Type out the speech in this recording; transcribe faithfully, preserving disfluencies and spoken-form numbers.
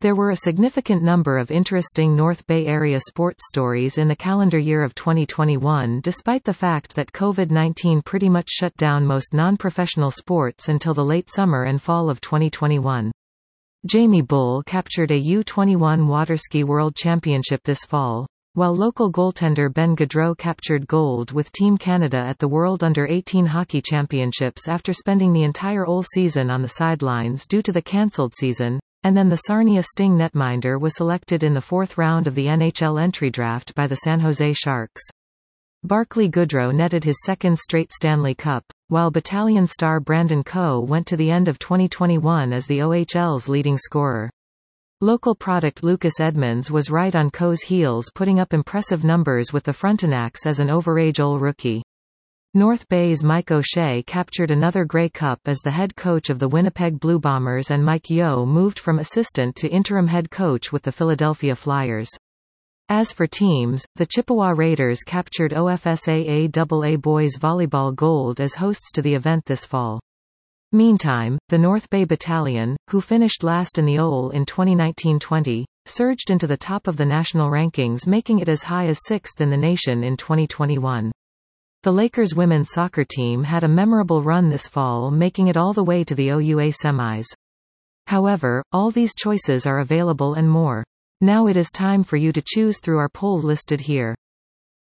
There were a significant number of interesting North Bay Area sports stories in the calendar year of twenty twenty-one despite the fact that COVID nineteen pretty much shut down most non-professional sports until the late summer and fall of twenty twenty-one. Jamie Bull captured a U twenty-one Waterski World Championship this fall, while local goaltender Ben Gaudreau captured gold with Team Canada at the World Under eighteen Hockey Championships after spending the entire O L season on the sidelines due to the cancelled season. And then the Sarnia Sting netminder was selected in the fourth round of the N H L entry draft by the San Jose Sharks. Barclay Goodrow netted his second straight Stanley Cup, while Battalion star Brandon Coe went to the end of twenty twenty-one as the O H L's leading scorer. Local product Lucas Edmonds was right on Coe's heels, putting up impressive numbers with the Frontenacs as an overage Ol rookie. North Bay's Mike O'Shea captured another Grey Cup as the head coach of the Winnipeg Blue Bombers, and Mike Yeo moved from assistant to interim head coach with the Philadelphia Flyers. As for teams, the Chippewa Raiders captured O F S A A A A boys volleyball gold as hosts to the event this fall. Meantime, the North Bay Battalion, who finished last in the O L in twenty nineteen twenty, surged into the top of the national rankings, making it as high as sixth in the nation in twenty twenty-one. The Lakers women's soccer team had a memorable run this fall, making it all the way to the O U A semis. However, all these choices are available and more. Now it is time for you to choose through our poll listed here.